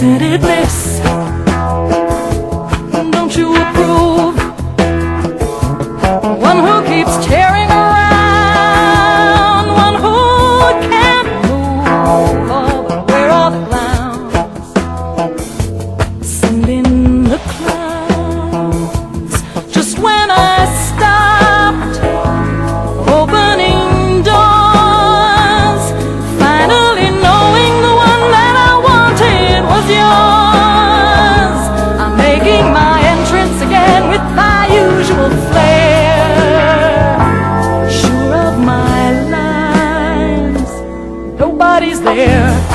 Isn't it bliss? Don't you approve? One who keeps tearing around, one who can't move. Oh, but where are the clowns? Sending the clouds. Just when I stopped opening doors, finally knowing the one that I wanted was yours, I'm making my entrance again with my usual flair, sure of my lines, nobody's there.